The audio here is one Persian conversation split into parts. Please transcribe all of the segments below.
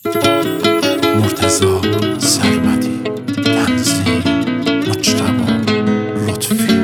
مرتضی سرمدی، تنظیم مجتبی لطفی.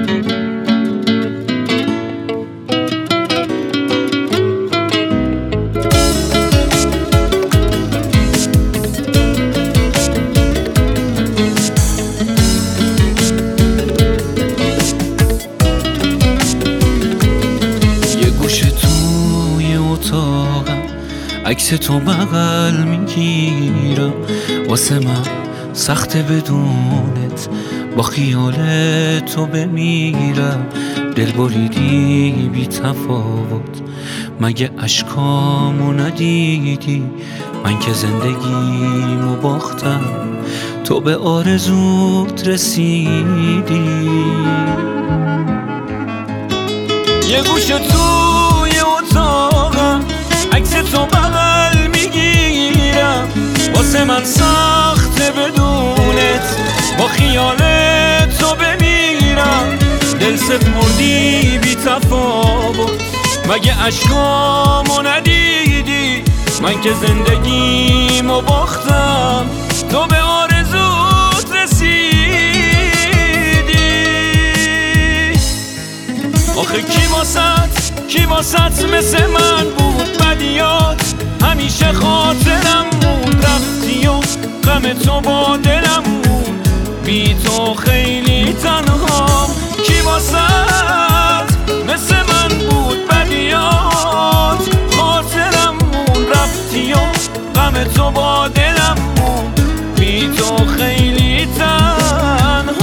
یه گوشه توی اتاقم عکس تو بغل میگیرم، واسه من سخته بدونت با خیال تو بمیرم. دل بریدی بی تفاوت، مگه اشکامو ندیدی؟ من که زندگیمو باختم، تو به آرزوت رسیدی. یه گوشه توی اتاقم عکس تو بغل میگیرم، واسه من سخته بدونت با خیال تو بمیرم. دل سپردی بی تفاوت، مگه اشکامو ندیدی؟ من که زندگیمو باختم، تو به آرزوت رسیدی. آخه کی واسط مثل من بود بدیات؟ همیشه خاطرم موند، رفتی و غم تو با دلم موند. بی تو خیلی تنهام. کی واسط مثل من بود بدیات؟ خاطرم موند، رفتی و غم تو با دلم موند. بی تو خیلی تنهام.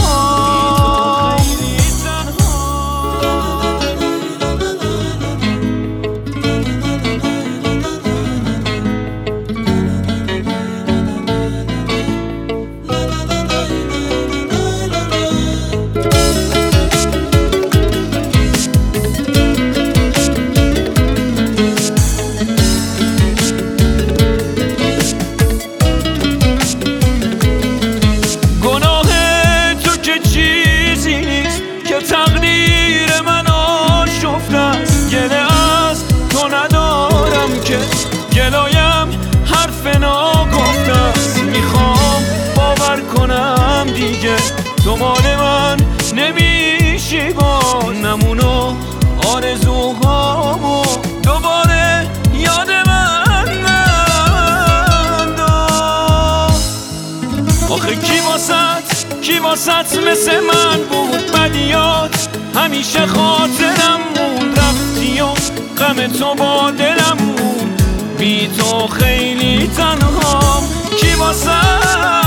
تقدیر من آشفته است، گله از تو ندارم که گلایم حرف ناگفته است. میخوام باور کنم دیگه تو مال من نمیشی، با نمونو آرزوهامو دوباره یاد من ننداز. آخه کی واسط مثل من بود بدیات؟ همیشه خاطرم موند، رفتی و غم تو با دلم موند. بی تو خیلی تنهام. کی واسط